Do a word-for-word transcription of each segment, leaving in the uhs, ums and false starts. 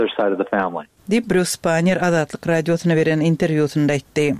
their side of the family. Dip Bruce Banner Azatlyk radiosuna beren interwýusunda aýtdy.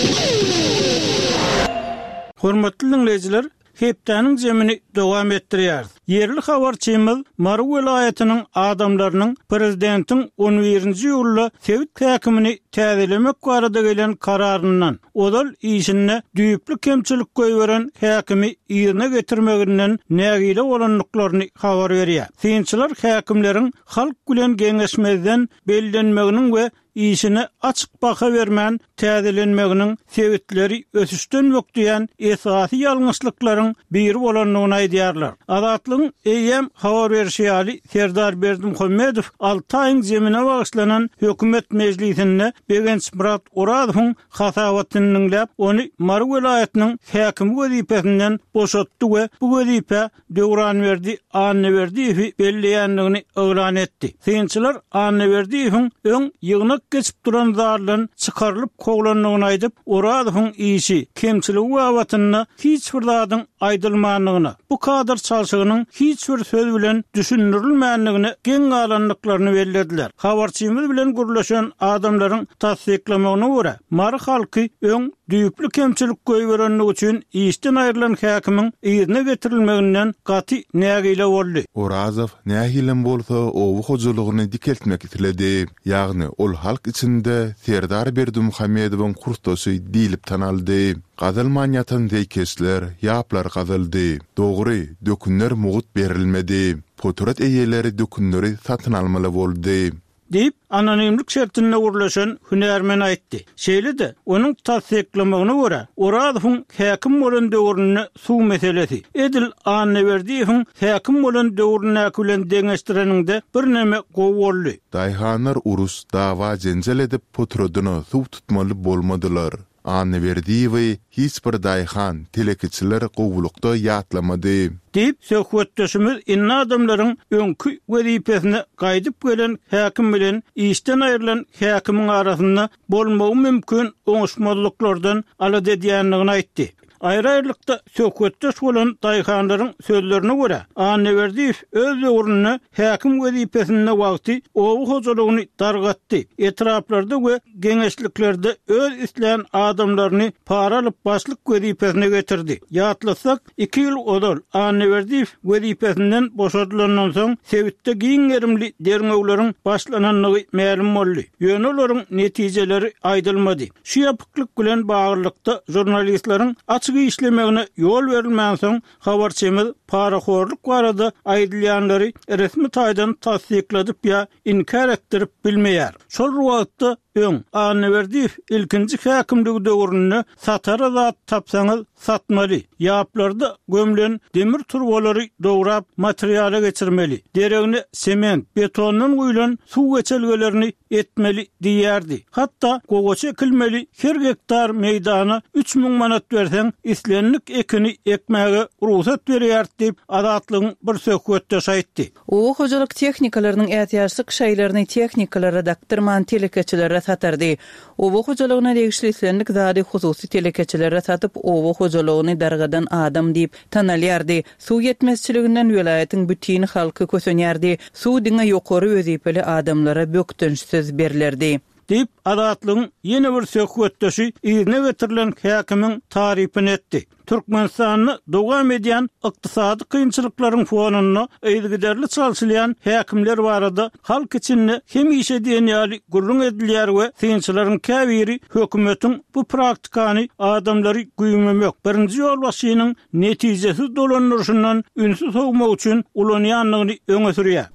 Hormatly dinleýijiler, hepdäniň jemini dowam etdirýär. Yerli habarçymyz Maru welaýatynyň adamlarynyň prezidentiň on birinji ýylda Sewit häkimini täzelemek barada gelen kararyndan, odal işine düýüpli kemçilik goýberen häkimi ýerine getirmeginden nägile bolanlyklaryny habar berýär. Synçylar häkimleriň halk bilen geňeşmezden bellenmeginiň we işine açık baka vermän täzelenmeginiň sebäpleri ösüşden bökdiýän esasy ýalňyşlyklaryň biri bolanlygyny aýdýarlar. Azatlyň eýem habar berişi ýaly Serdar Berdimuhammedow alty aýyň jemine bagyşlanan hökümet mejlisinde Begenç Murat Oradowyň hasabatyny dinläp, ony Maru welaýatynyň häkimi wezipesinden boşatdy we bu wezipe Döwranberdi Anneberdiýewi belleýänligini öňran etdi. Synçylar Anneberdiýewiň öň ýygnak geçip duran zarlan çıkarılıp koglanlygyny aýdyp, Oradowyň işi kemçiligi wawatyny hiç bir zadyň aýdylmanlygyny, bu kadar çalşygynyň hiç bir söz bilen düşündirilmänligini, geň alanlyklaryny bellediler. Habarçymyz bilen gurlaşan adamlaryň tasdiklamagyna görä, Mary halky öň düýüpli kemçilik goýberenligi üçin işden aýrylan häkimiň ýerine getirilmeginden gaty nägile boldy. Orazow nägilen bolsa owu hojalygyny dikeltmek istledi. Ýagny ol halk içinde Serdar Berdimuhammedowyň kurstosy diýilip tanaldy. Gazalmanyatan deýkesler, ýaplar gazaldy. Dogry, dökünler mugut berilmedi. Poturat eýeleri dökünleri satyn almaly boldy. Deyip anonimlik şertine gurlaşan hünermen aýtdy. Şeýle-de onuň tasdiklamagyna görä, Oradowyň häkim bolan döwrüne suw meselesi Edil Anneberdiýewiň häkim bolan döwrüne bilen deňeşdireninde bir näme gowy boldy. Daýhanlar urus, dawa jenjel edip potradyny suw tutmaly bolmadylar. Anneberdiýewi hiç bir daýhan telekiçiler gowulukda ýatlamady. Deyip söhbetdeşimiz inna adamlaryň öňkü wezipesine gaýdyp gelen häkim bilen işden aýrylan häkimiň arasynda bolmagy mümkin oňuşmazlyklardan alad edýänligini aýtdy. Aýry-aýrylykda söhbetdeş bolan daýhanlaryň sözlerine görä, Anneberdiýew öz döwrüne häkim wezipesinde wagty owu hojalygyny dargatdy. Etraplarda we geňeşliklerde öz isleýän adamlaryny para alyp başlyk wezipesine getirdi. Ýatlasak iki ýyl odal Anneberdiýew wezipesinden boşadylandan soň Sewitde giň gerimli derňewleriň başlananlygy ma'lum boldy. Ýönelerin netijeleri aýdylmady. Şu ýapyklyk bilen baglykda jurnalistlaryň açyk işlemegine yol verilmän soň habarçymyz paraxorluk barada aýdylýanlary resmi taýdan tasdikladyp ýa inkar etdirip bilmeýär. Şol wagtda öň Anneberdiýew ilkinji häkimligi döwrüne satara zat tapsaňyz satmaly. Ýaplarda gömlen demir turbalary dograp materiala geçirmeli. Deregine sement, betondan goýulan suw geçelgelerini etmeli diýerdi. Hatda gogoç ekilmeli, her hektar meýdana üç müň manat berseň islenlik ekini ekmäge ruhsat berýär diýip Azatlygyň bir söhbetdeş aýtdy. O hojalyk tehnikalarynyň ätýaşlyk şeýlerini tehnikalara dakdyrman telekeçilere satardy. O hojalygyna degişli islenlik zady hususy telekeçilere satyp o hojalygyny dargadan adam diýip tanalýardy. Suw ýetmezçiliginden welaýatyň bütün halky kösenýärdi. Suw diňe ýokary wezipeli adamlara bökdünçsiz berilerdi. Deyip Azatlygyň ýene bir söhbetdeşi ýerine getirilen häkimiň tarypyny etdi. Türkmenistanyny dowam edýän ykdysady kynçylyklaryň fonuna eýdigiderli çalşylýan häkimler barada halk içinde hem işe diýen ýaly gurrun edilýär we synçylaryň käbiri hökümetiň bu praktikany adamlary güýmemek, birinji ýol başynyň netijesi dolanýarşyndan ünsüz howmak üçin ulanýanlygyny öňe sürýär.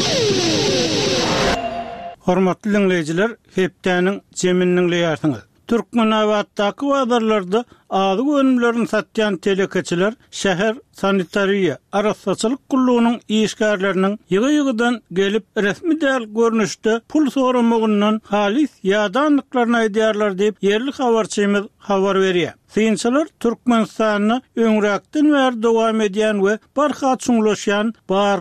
Hormatly dinleýijiler, hepdäniň jeminiň leýärsiňiz. Türkmenabatdaky wazarlarda azy önümlerini satýan telekeçiler şäher sanitariýa arassaçylyk gullugynyň işgärleriniň ýygy-ýygydan gelip resmi däl görnüşde pul soramagyndan halis ýadanlyklaryny aýdýarlar diýip yerli habarçymyz habar berýär. Synçylar Türkmenistanyny öňräkden bäri dowam edýän we barha çuňlaşýan barlyk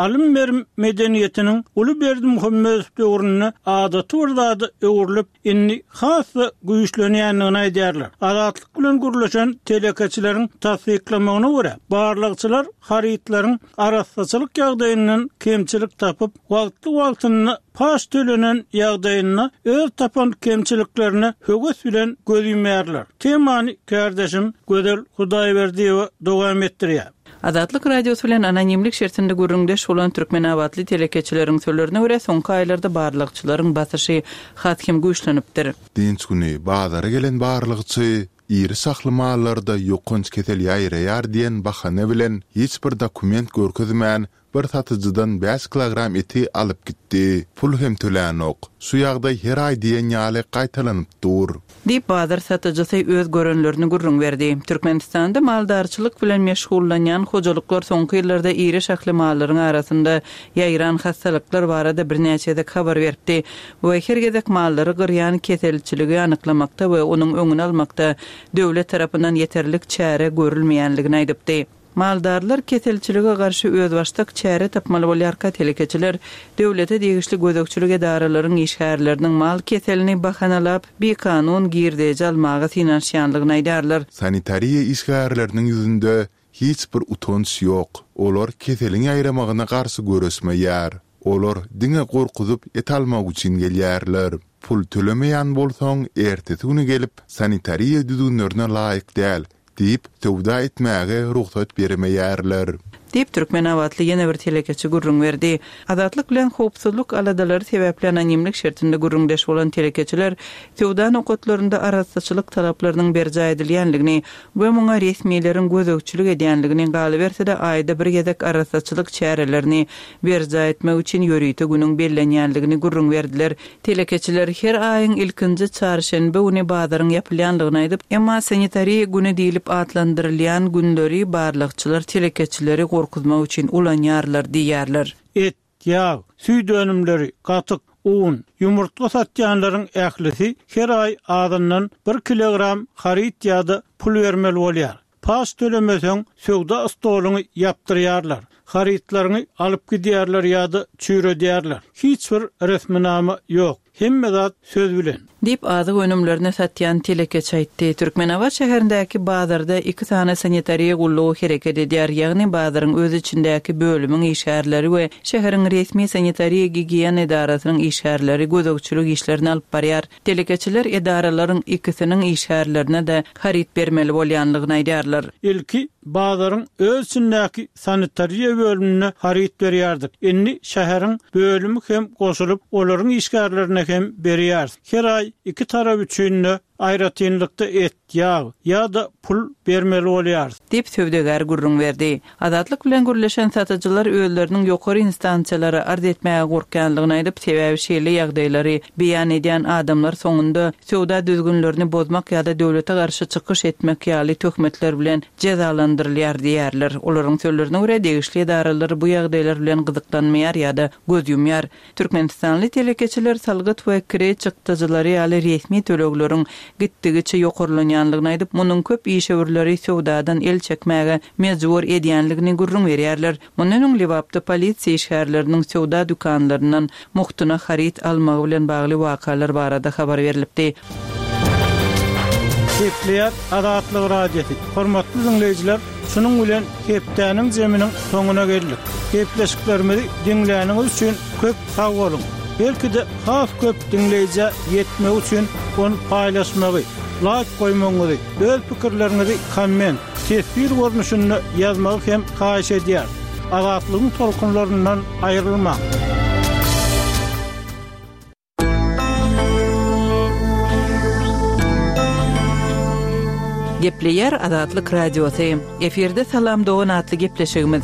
alym berim medeniyetiniň Uly Berdimuhammedow döwrüne adaty wurlady öwrülip inni hasy güýçlenýändigini aýdýarlar. Adatlyk bilen gürleşen telekeçileriň tasdiklamagyna görä barlykçylar haritlaryň arassaçylyk ýagdaýyndan kemçilik tapyp wagtly wagtyny paş төлenen ýagdaýyna öz tapan kemçiliklerini höwes bilen gözüýmärler. Temany kardeşim Gödel Hudaýberdiýew dowam etdirýär. Adatlyk radiosu bilen anonimlik şertinde gürrüňdeş bolan türkmen awatly telekeçileriň sözlerine görä soňky aýlarda barlykçylaryň basyşy hatkim güýçlenipdir. Dinç güni bazara gelen barlykçy iri saklı mallarda yokunç ketel ýaýraýar diýen bahane bilen hiç bir dokument görkezmän bir satyjydan beş kilogram eti alyp gitdi. Pul hem tölenok. Şu ýagdaý her aý diýen ýaly gaýtalanyp dur. Diýip bazar satyjysy öz görünlerini gurrun berdi. Türkmenistanda maldarçylyk bilen meşgullanýan hojalyklar soňky ýyllarda iri şakly mallaryň arasynda ýaýran hastalyklar barada birnäçe habar berdi. Bu hergedek mallary gyrýan ketelçiligi anyklamakda we onuň öňüni almakda döwlet tarapyndan ýeterlik çäre görülmeýänligini aýdypdy. Maldarlar ketelçilige garşy öz başlyk çäre tapmaly bolýarka telekeçiler döwlete degişli gözökçülük edaralaryň işgärleriniň mal ketelini bahanalap bir kanun girdeje almagy finansiýanlygyny aýdarlar. Sanitariýa işgärleriniň ýüzünde hiç bir utanç ýok. Olar keteliň aýramagyna garşy göresmeýär. Olar diňe gorkuzyp et almak üçin gelýärler. Pul tölemeýän bolsaň ertesi güni gelip sanitariýa düzgünlerine laýyk däl diýip tewda etmäge ruhsat bermeýärler. Diýip türkmen awatly ýene bir telekeçi gurrun berdi. Adatlyk bilen howpsuzlyk aladalary sebäpli anonimlik şertinde gurrundeş bolan telekeçiler tewdan okatlarynda arassaçylyk talaplarynyň berja edilýänligini we muňa resmiýetleriň gözökçülük edýänligini galy berse-de aýda bir gezek arassaçylyk çärelerini berja etmek üçin ýörüýte günüň bellenýänligini gurrun berdiler. Telekeçiler her aýyň ilkinji çarşembe güni bazaryň ýapylýanlygyny aýdyp, emma sanitariýa güni diýilip adlandyrylýan günleri barlykçylar telekeçileri korkutmak için ulanýarlar diýerler. Et, ýağ, süý dönümleri, gatyk, un, yumurtla satýanlaryň ählisi her aý adamdan bir kilogram harit ýa-da pul bermeli bolýar. Pas tölemeseň söwda stoluny ýapdyrýarlar. Haritlaryny alyp gidýärler ýa-da çüýredýärler. Hiç bir resminama ýok. Hemme zat söz bilen. Dip azyk önümlerini satýan telekeçi aýtdy. Türkmenawat şäherindäki bazarda iki tane sanitariýa gullugy hereket edýär. Ýagny bazaryň öz içindäki bölümiň işgärleri we şäheriň resmi sanitariýa gigiýen edarasynyň işgärleri gözökçülük işlerini alyp barýar. Telekeçiler edaralaryň ikisiniň işgärlerine de harit bermeli bolýanlygyny aýdýarlar. Ilki bazaryň öz içindäki sanitariýa bölümine harit berýärdik. Indi şäheriň bölümi hem goşulyp olaryň işgärlerine hem berýär. Her aý iki tarap üçin aýratynlykda et, ýağ ýa-da pul bermeli bolýar. Dip sövdegar gurrun berdi. Adatlyk bilen gürleşen satyjylar öýleriniň ýokary instansiýalary arz etmäge gorkanlygyny aýdyp sebäbi şeýle ýagdaýlary beýan edýän adamlar soňunda sowda düzgünlerini bozmak ýa-da döwlete garşy çykyş etmek ýaly töhmetler bilen cezalandyrylýar diýerler. Olaryň sözlerine görä degişli edaralar bu ýagdaýlar bilen gyzyklanmaýar ýa-da göz ýumýar. Türkmenistanly telekeçiler salgyt we kire çykdyjylary ýaly resmi tölegleriň gitdigiçe ýokarlanýanlygyny aýdyp, munyň köp işewirleri sowdadan el çekmäge mejbur edýänligini gurrun berýärler. Mundan öň Lewapda polisiýa işgärleriniň sowda dükanlaryndan muhtyna harit almagy bilen bagly wakalar barada habar berilipdi. Hepleýär adatlyk radiosu. Hormatly dinleýijiler, şunuň bilen hepdäniň jeminiň soňuna geldik. Hepleşiklerimizi dinläniňiz üçin köp sag bolun. Belki de has köp dinleyici yetmek üçün onu paylaşmagy, like koymagy, öz pikirlerinizi komment, tesbir görnüşünde yazmagy hem haýyş edýär. Adatlygyň tolkunlaryndan aýrylmak. Gepleýär Adatlyk radiosu. Eferde salam dogan atly gepleşigimiz.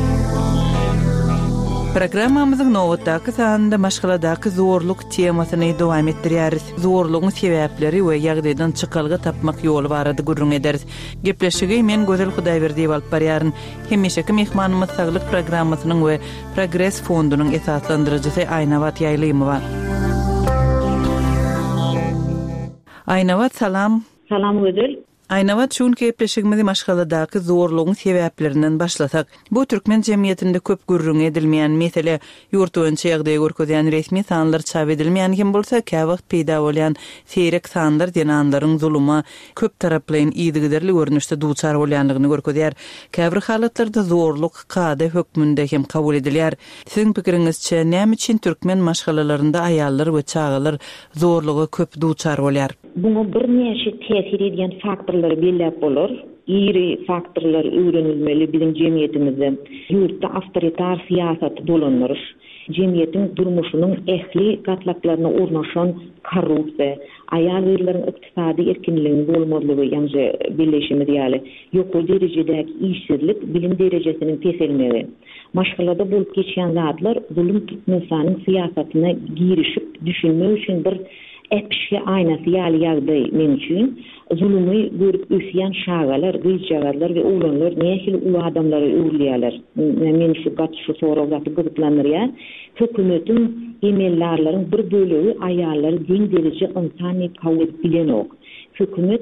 Programmamyzyň nowatdaky sanynda maşgaladaky zorluk temasyny dowam etdirýäris. Zorlugyň sebäpleri we ýagdaýdan çykalgy tapmak ýoly barady gurrun ederiz. Gepleşigi men Gözel Hudaýberdiýew alyp barýaryn. Hemişeki mehmanymyz saglyk programmasynyň we Progress fondunyň esaslandyrjysy Aýnawat Ýaýlymowa. Aýnawat, salam. Salam Gözel. Aynavat şun kepleşigimizi maşgaladaky zorlugyň sebeplerinden başlasak. Bu türkmen jemgyýetinde köp gürrüň edilmeýän mesele ýurt boýunça ýagdaý görkezýän resmi sanlar çap edilmeýän kim bolsa käwagt peýda bolýan seýrek sanlar denanlaryň zuluma köp taraplaýyn ýygyderli görnüşde duçar bolýanlygyny görkezýär. Käbir halatlarda zorluk kade hökmünde hem kabul edilýär. Siziň pikiriňizçe näme üçin türkmen maşgalalarynda aýallar we çagalar zorlugy köp duçar bolýar? Buna bir näçe täsir edýän faktorlar belläp bolar. Iri faktorlar öwrenilmeli bizim jemgyýetimizde. Ýurtda awtoritar siýasat dolanýar. Jemgyýetiň durmuşynyň ähli gatlaklaryna urnaşan korrupsiýa, aýal erleriň ykdysady erkinliginiň bolmadygy, ýani birleşimi diýeli, ýokary derejedäki işsizlik, bilim derejesiniň teselmegi. Maşgalada bolup geçýän zatlar zulüm türkmenistanyň siýasatyna girişip düşünmek üçin bir etmişe aynası ýaly ýagdaý mümkin. Zulümy görüp ösýän şagalar, gyýjagarlar we oğlanlar nähili ulu adamlary öwrülýärler. Men şu gat şu sorawaty gyzyklanýar. Hökümetiň emellerleriň bir bölegi aýallary diň derejede insany kabul bilenok. Hökümet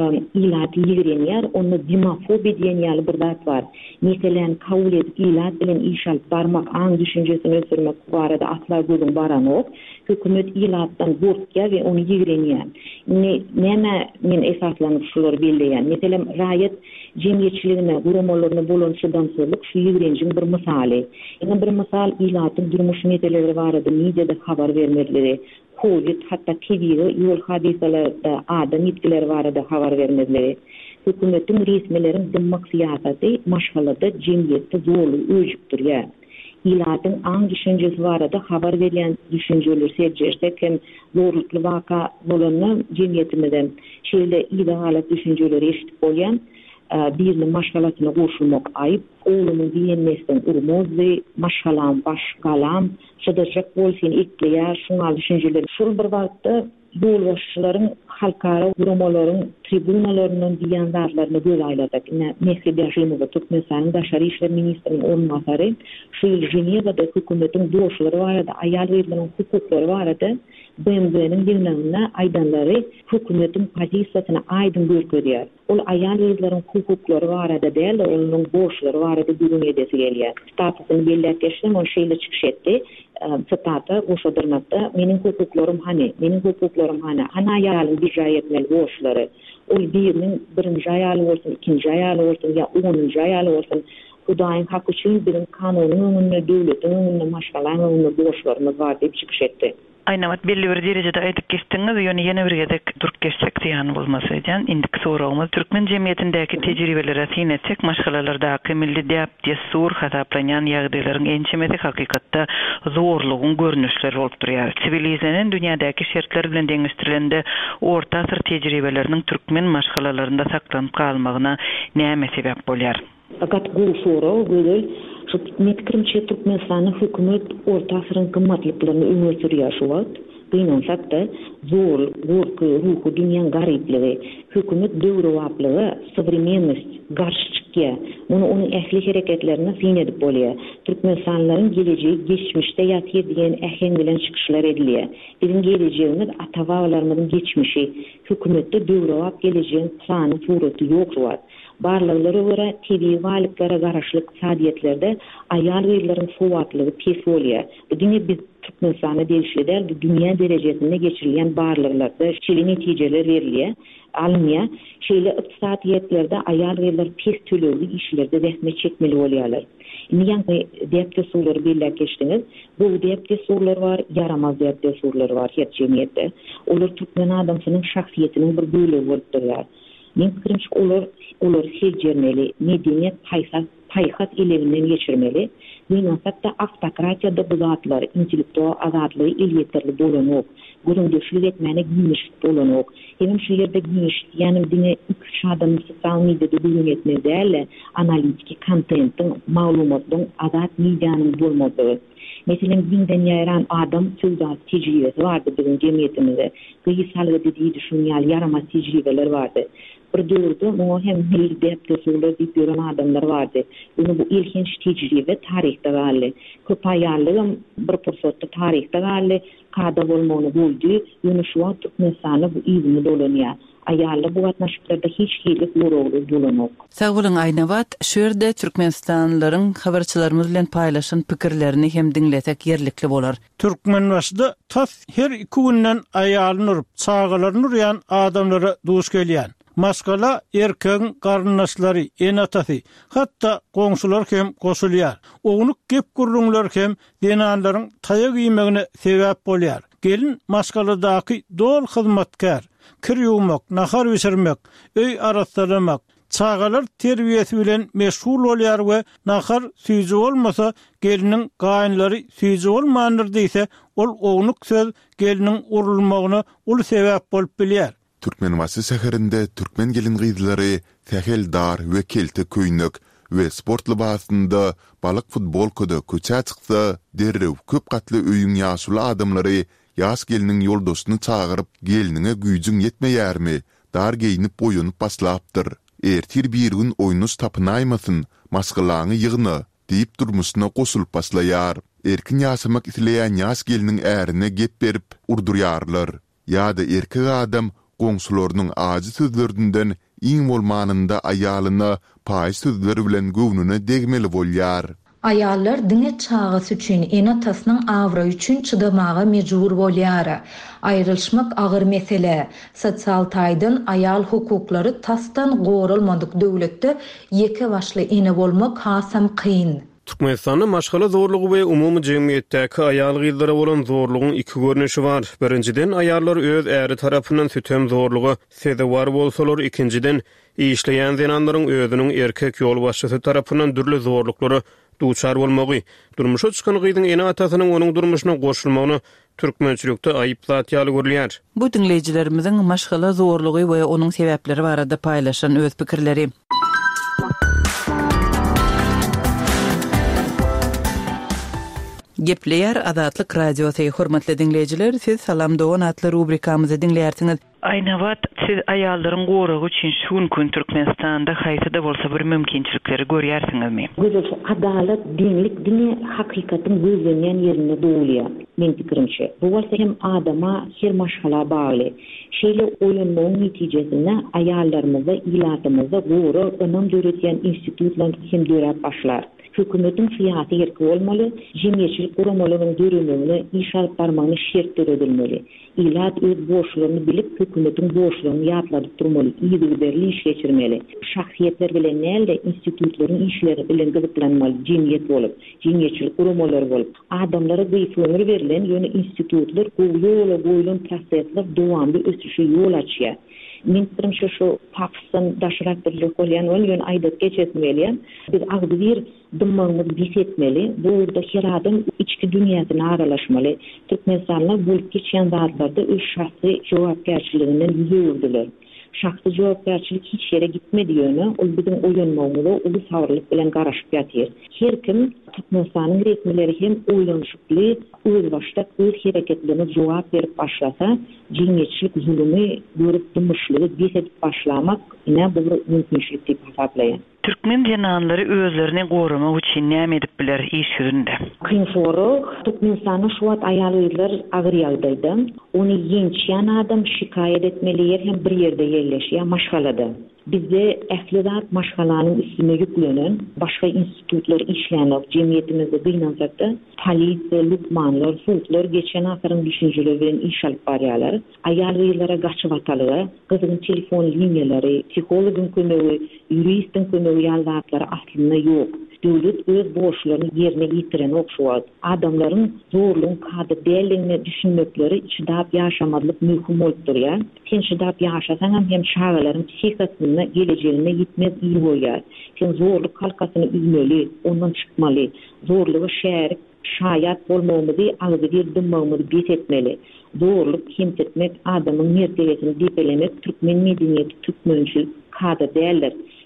ilat ýigrenýär, onu dimafobi diýen ýaly bir zat bar. Meselen kabul edip ilat bilen iş alyp barmak, aň düşünjesini ösürmek barada asla gözüň baranok. Hökümet ilatdan gorkýar we onu ýigrenýär. Näme men esaslanyp şular belleýän. Meselen raýat jemgyýetçiligine, guramalaryna bolan şydamsızlyk şu ýigrenjiň bir misaly. Ýa bir misal ilatyň durmuş meselelери barada mediada habar bermelileri. Covid hatta T V'de yol hadiselerinde adam yetkileri barada habar vermedileri. Hükümetin resmilerin dimmak siyaseti maşgalada jemgyýetde zorlu öjüktür ya. İlatın an düşüncesi barada habar verilen düşünceler seçersek hem zorluklu vaka bolanna jemgyýetimizden şeýle idealat düşünceleri eşitip bolýan birni maşgalatyna goşulmak aýyp, oğlumy diýenmesden urmozy, maşgalam başgalam, şadajak bolsyn ikleýär, şuňa düşünjeler. Şol bir wagtda ýolbaşçylaryň halkara guramalaryň tribunalarynyň diýen zatlaryny göz aýladyk. Mehri Berjimowa Türkmenistanyň daşary işler ministriniň ornbasary şu ýyl Jenewada hökümetiň doşlary barada, aýal erleriň hukuklary barada B M W'niň ýygnanyna aýdanlary hökümetiň pozisiýasyna aýdyn görkezýär. Ol aýal erleriň hukuklary barada däl, olaryň borçlary barada görüň edesi gelýär. Statusyny bellätdirişden o şeýle çykyş etdi. Stata goşadyrmakda meniň hukuklarym hany, meniň hukuklarym hany, ana ýaly bir jaýetmeli borçlary. Ol biriniň birinji ýaly bolsun, ikinji ýaly bolsun, ýa onunji ýaly bolsun, Hudaýyň hak üçin biziň kanunyň öňünde, döwletiň öňünde maşgalaryň öňünde borçlarymyz bar diýip çykyş etdi. Aynamat belli bir derejede aýdyp geçdiňiz, ýöne ýene bir gedek durup geçsek diýen bolmasy diýen. Indiki sorawymyz türkmen jemgyýetindäki tejribeleri syn etsek, maşgalalardaky milli däp desur hasaplanýan ýagdaýlaryň ençemesi hakykatda zorlugyň görnüşleri bolup durýar. Sivilizasiýanyň dünýädäki şertler bilen deňişdirilende orta asyr tejribeleriniň türkmen maşgalalarynda saklanyp kalmagyna näme sebäp bolýar? Fakat bu soru gözel şu metkirimçe Türkmenistanyň hökümet orta asyryň gymmatlyklaryny öňe sürýär şu wagt. Beýnansak da zor, gorky, ruhu dünýäň garypligi, hökümet döwrewaplygy, современность, garşçykya, muny onuň ähli hereketlerine syn edip bolýar. Türkmenistanyň gelejegi geçmişde ýatyr diýen ähen bilen çykyşlar edilýär. Biziň gelejegimiz ata-babalarymyzyň geçmişi, hökümetde döwrewap gelejegiň plany, suraty ýok. Barlyklara görä T V walyklary garaşlyk sadiýetlerde aýal erleriň sowatlygy pes bolýar. Bu diňe biz Türkmenistanyň delişlerde dünýä derejesinde geçirilýän barlyklarda şeýle netijeler berilýär. Almanya şeýle ykdysadiyyetlerde aýal erler pes tölegli işlerde zähmet çekmeli bolýarlar. Indi depde suwlar belläp geçdiňiz. Bu depde suwlar bar, yaramaz depde suwlar bar her jemgyýetde. Olar türkmen adamsynyň şahsiýetiniň bir bölegi bolup durýar. Men pikirimçe olar olar sejermeli, medeniýet paýsat paýhat elewinden geçirmeli. Beýnasakda автократияда bu zatlar intellektual azatlygy elýeterli bolanok, göründüşlik etmäne giniş bolanok. Hem şu ýerde giniş, ýani diňe iki üç adam sosial mediada görüň etmeli, analitik kontentin, maglumatyň azat medianyň bolmadygy. Meselen dinden ýaran adam sözat tejribesi bardy bizim jemgyýetimizde. Gyýysalgy dediği düşünýär yaramaz tejribeler bardy. bir döwürde muňa hem milli depdesular diýip ýören adamlar bardy. Bunu bu ilginç tejribe tarihde galy. Köp aýallygym bir pursatda tarihde galy, kada bolmagyny boldy, ýöne şu an Türkmenistanda bu ýygyny dolanýar. Aýallar bu gatnaşyklarda hiç hilik uğraýdy dolanok. Sag bolan Aýnabat, şerde Türkmenistanlylaryň habarçylarymyz bilen paýlaşan pikirlerini hem diňletek ýerlikli bolar. Türkmenbaşyda tas her iki günden aýalyny urup, çağalaryny urýan adamlara duş gelýän. Maskala erkeğin karnınasları, en atası, hatta komşular hem koşulýar. Oňuny gep gurrunlar hem denanlaryň taýak ýemegine sebäp bolýar. Gelin maskaladaky dol hyzmatkar, kir ýuwmak, nahar biçirmek, öý aratsalamak, çağalar terbiýesi bilen meşgul bolýar we nahar süýji bolmasa geliniň gaýynlary süýji bolmandyr diýse, ol oňuny söz geliniň urulmagyna ul sebäp bolup bilýär. Türkmenbaşy şäherinde türkmen gelin gyzlary täheldar we kelte köýnök we sport libasynda balyk futbolkada köçä çyksa, derrew köp gatly öýüň ýaşuly adamlary ýaş geliniň ýoldaşyny çağıryp geliniňe güýjüň ýetmeýärmi, dar geýinip boýunyp baslapdyr. Ertir bir gün oýnus tapynaýmasyn, maskalaňy ýygyny diýip durmuşyna goşulyp baslaýar. Erkin ýaşamak isleýän ýaş geliniň ärine gep berip urdurýarlar. Ýa-da erkek adam goňsularynyň azy sözlerinden iň bolmanynda aýalyna paýy sözleri bilen göwnüne degmeli bolýar. Aýallar diňe çağıs üçin en atasynyň awra üçin çydamaga mejbur bolýar. Aýrylşmak agyr mesele. Sosial taýdan aýal hukuklary tasdan gorulmadyk döwletde ýeke başly ene bolmak hasam kyn. Türkmenistanda maşgala zorlugy we umumy jemgyýetdäki aýal gyzlara bolan zorlugyň iki görnüşi bar. Birinciden aýallar öz äri tarapyndan sütem zorlugy seze bar bolsalar, ikinciden işleýän zenanlaryň özüniň erkek ýolbaşçysy tarapyndan dürli zorluklary duçar bolmagy. Durmuşa çykan gyzyň ene atasynyň onuň durmuşyna goşulmagyny türkmençilikde aýyp zat ýaly görülýär. Bu dinleýijilerimiziň maşgala zorlugy we onuň sebäpleri barada paýlaşan öz pikirleri. Gepleýär Azatlyk radiosy hormatly dinleýijiler, siz Salam Dogan atly rubrikamyzy dinleýärsiňiz. Aýnabat, siz aýallaryň goragy üçin şu gün Türkmenistanda haýsy da bolsa bir mümkinçilikleri görýärsiňizmi? Gözel adalet, dinlik, dini hakikatin gözlenýän ýerinde dowulýar. Men pikirimçe. Bu bolsa hem adama, her maşgala bagly. Şeýle oýunmagyň netijesinde aýallarymyza, ilatymyza gora önüm döretýän institutlar hem dörep başlar. Hökümetin syýasy erki bolmaly, jemgyýetçilik guramalynyň dörümini iş alyp barmagyny şertler edilmeli. Ilat öz boşlugyny bilip hökümetin boşlugyny ýatladyp durmaly, ýygyberli iş geçirmeli. Şahsiýetler bilen näle institutlaryň işleri bilen gyzyklanmaly, jemgyýet bolup, jemgyýetçilik guramalary bolup, adamlara gyýföňür berilen ýöne institutlar goýula goýulan prosesler dowamly ösüşe ýol açýar. Men pikirimçe şu Pakistan daşarakdyrlyk bolýan ýöne aýdat geçetmeli. Biz agdy bir dymmagyny bisetmeli. Bu ýurda her adam içki dünýäsine aralaşmaly. Türkmenistanlylar bolup geçýän zatlarda öz şahsy jogapkärçiliginden ýüzürdüler. Şahsy jogapkärçilik hiç ýere gitmedi ýöne, ol biziň oýunmagyny uly savrlyk bilen garaşyp ýatyr. Her kim Türkmenistanyň resmileri hem oýlanşykly, öz başda öz hereketlerine jogap berip başlasa, jemgyýetçilik zulümi görüp durmuşlygy bisetip başlamak ine bu mümkinçilik diýip hasaplaýar. Türkmen zenanlary özlerini goramak üçin näme edip biler iş ýüzünde? Kynforuk, Türkmenistanyň şu wagt aýallar agyr ýagdaýda, ony ýençýän adam şikaýet etmeli ýer hem bir ýerde ýerleşýär, maşgalada. Bizde ählidat maşgalanyň üstüne ýüklenen başga institutlar işlänip jemgyýetimizde gynanjakda polisiýa, lukmanlar, sultlar geçen asyryň düşünjeleri bilen iş alyp barýarlar. Aýallara gaçyp atalygy, gyzyň telefon liniýalary, psihologyň kömegi, ýuristin kömegi ýaldatlary aslynda ýok. Döwlet öz boşlugyny ýerine ýitiren okşuwat. Adamlaryň zorlugyny kady däliňe düşünmekleri içdap ýaşamadyk möhüm bolup durýar. Sen içdap ýaşasaň hem şagalaryň psihikasyna gelejegine gitmez iyi bolýar. Sen zorluk halkasyny üzmeli, ondan çykmaly. Zorlugy şärik, şaýat bolmagymyzy, agdy bir dymmagymy bisetmeli. Zorluk kimsetmek adamyň mertebesini depelemek Türkmen medeniýeti, türkmençilik kady däller.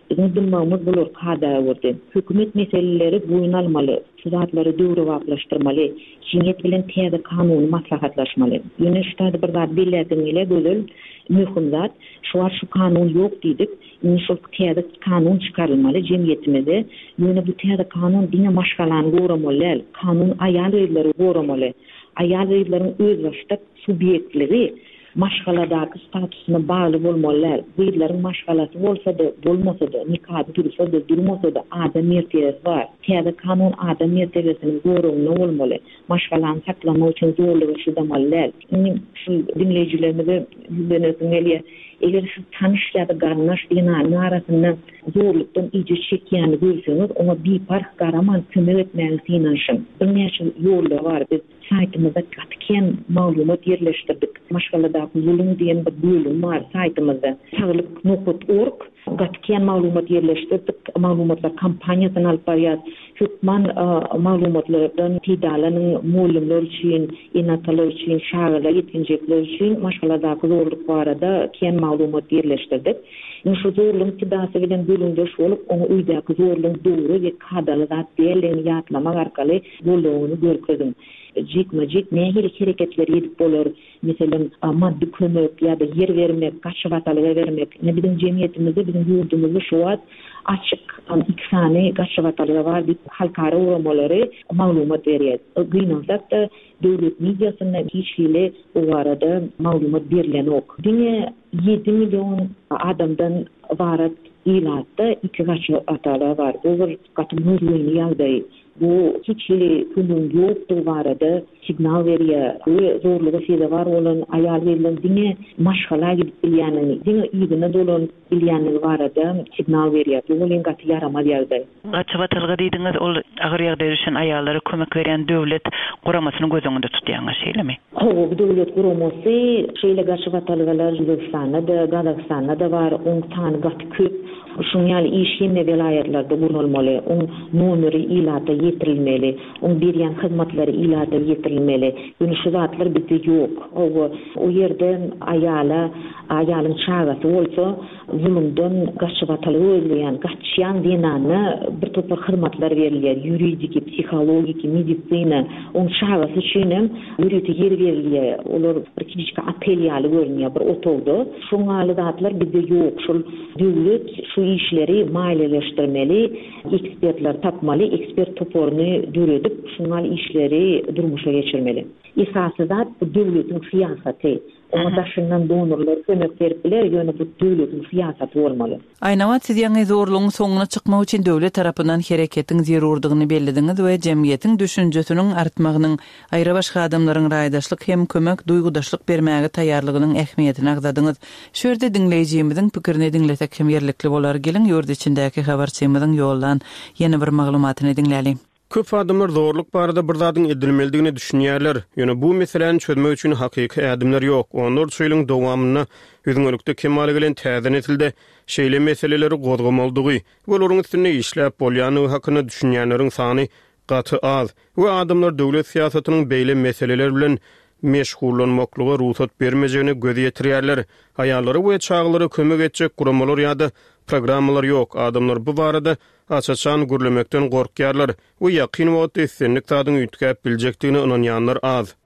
Bizim dymağımız bulur kada urdu. Hükümet meseleleri boyun almalı, sızatlary döwrewaplaşdyrmaly, cemiyet bilen täze kanuny maslahatlaşmaly. Ýöne şutada bir zat bellädim ile gözül mühim zat, şu şu kanun ýok diýdik. Ýöne şu täze kanun çykarylmaly cemiýetimizde. Ýöne bu täze kanun diňe maşgalany goramolal, kanun aýal öýleri goramaly. Aýal öýlerini öz başda subýektligi maşgaladaky statusyna bagly bolmalylar. Beýlerin maşgalasy bolsa-da, bolmasa-da, nikah dursa-da, durmasa-da adam mertebesi bar. Täze kanun adam mertebesini gorawyna bolmaly. Maşgalany saklama üçin zorlugy şu damallar. Indi şu dinleýijilerimize ýüzlenesi gelýär. Eger şu tanış ýa-da garnaş diýen arasyndan zorlukdan iýje çekýäni görseňiz, ona bir park garaman kömek etmäge synanyşyn. Bir näçe ýollar bar. Biz saytymyzda gatken maglumat ýerleşdirdik. Maşgaladaky zulüm diýen bir bölüm bar saytymyzda. saglyk nokta org gatken maglumat ýerleşdirdik. Maglumatlar kampaniýasyny alyp barýar. Hükman maglumatlardan tidalanyň mulimler üçin, enatalar üçin, şagylar, ýetginjekler üçin maşgaladaky zorluk barada ken maglumat ýerleşdirdik. Şu zorluğun tidası bilen bölündeş olup, onu öýdäki zorluğun doğru ve kadaly zat diýerlerini ýatlamak arkaly bolýagyny görkezdim. Jikma-jik nähili hereketler edip bolar. Meselem maddi kömek ýa-da yer vermek, gaçywatalga vermek. Ne bizim jemiýetimizde, bizim ýurdumuzda şu wagt açyk iki sany gaçywatalga bar diýip halkara uramalary maglumat berýär. Gynansak da döwlet mediasyna hiç hile o arada maglumat berilen ok. Diňe ýedi milyon adamdan varat ilatda iki gaçywatalga bar. Olur gatymyz ýagdaý. Bu hiç hili günün ýokdugy barada signal berýär. Bu zorlugy sede var olan aýal verilen diňe maşgala gidip bilýänini, diňe ýygyna dolan bilýänini barada signal berýär. Bu bolan gaty yaramaz ýagdaý. Gaçywatalga diýdiňiz, ol agyr ýagdaýda düşen aýallary kömek berýän döwlet guramasyny gözüňde tutýan şeýlemi? O bu döwlet guramasy şeýle gaçywatalgalar Özbekistanda da, Gazakstanda da bar, on tany gaty köp. Şun ýaly iş ýene vilayetlarda gurulmaly, on nomeri ilata ýetirilmeli, on berýän hyzmatlary ilata ýetirilmeli. Ýöne şu zatlar bizde ýok. O o ýerde aýala, aýalyň çagasy bolsa, zulümden gaçywatal öýleýän, gaçýan diýenany bir topar hyzmatlar berilýär, ýuridik, psihologik, medisina, on çagasy üçin ýuridik yer berilýär. Olar bir kiçik apel ýaly görünýär, bir otowda. Şoňa zatlar bizde ýok. Şol döwlet şu işleri maliyeleştirmeli, ekspertler tapmaly, ekspert toporuny düredip, şunal işleri durmuşa geçirmeli. Esasy zat bu döwletiň siýasaty. Ona daşyndan donorlar kömek beripler, ýöne bu döwletiň siýasaty bolmaly. Aýnawat siz ýaňy zorlugyň soňuna çykmak üçin döwlet tarapyndan hereketiň zerurdygyny bellidiňiz we jemgyýetiň düşünjesiniň artmagynyň, aýra başga adamlaryň raýdaşlyk hem kömek duýgudaşlyk bermäge taýýarlygynyň ähmiýetini agdadyňyz. Şu ýerde dinleýijimiziň pikirini dinletek hem ýerlikli bolar. Gelin ýurt içindäki habarçymyzyň ýollan ýene bir maglumatyny dinläli. Köp adamlar zorluk barada bir zadyň edilmelidigini düşünýärler. Ýöne bu meseleni çözmek üçin hakyky adamlar ýok. Onlar şeýleň dowamyna özüňlükde kemal gelen täzen etildi. Şeýle meseleleri gozgamalydygy, bolaryň üstüne işläp bolýany hakyny düşünýänleriň sany gaty az. Bu adamlar döwlet siýasatynyň beýle meseleler bilen meşgullanmaklyga ruhsat bermejegini göz ýetirýärler. Aýallary we çaglary kömek etjek guramalar ýa-da programmalar ýok. Adamlar bu barada açaçan gürlemekden gorkýarlar. Bu ýakyn wagt essenlik tadyň üýtgäp biljekdigini inanýanlar az.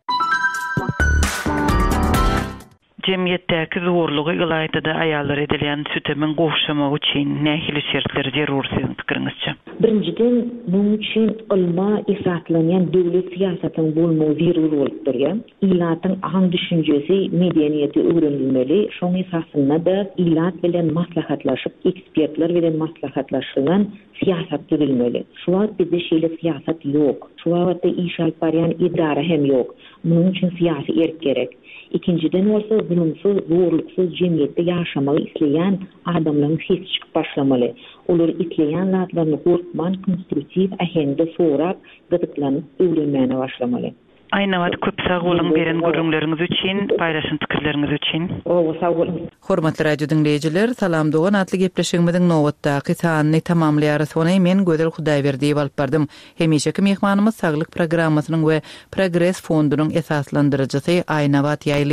Jemgyýetdäki zorlugy ýylaýda aýallar edilen sütemin gowşamak üçin nähili şertleri zerur sizin pikiriňizçe? Birinciden, bunun üçin ilma esaslanýan döwlet siýasatynyň bolmagy zerur bolupdyr. Ilatyň ahan düşünjesi, medeniýeti öwrenilmeli. Şoň esasynda da ilat bilen maslahatlaşyp, ekspertler bilen maslahatlaşylan siýasat düzülmeli. Şu wagt bizde şeýle siýasat ýok. Şu wagtda iş alyp barýan idara hem ýok. Bunun üçin siýasy erk gerek. İkinciden bolsa zulümsiz, zorluksuz jemgyýetde ýaşamagy isleýän adamlaryň hiç çykyp başlamaly. Olar isleýän zatlaryny gorkman, konstruktiw ahende sorap, gyzyklanyp öwrenmäne başlamaly. Aýnawat köp sag bolan beren görüňleriňiz üçin, paýlaşan pikirleriňiz üçin. O, sag bolun. Hormatly radio dinleýijiler, salam dogan atly gepleşigimiziň nowatdaky sanyny tamamlaýar. Sony men Gödel Hudaýberdi alyp bardym. Hemişeki mehmanymyz saglyk programmasynyň we Progress fondunyň esaslandyrjysy Aýnawat ýaýly.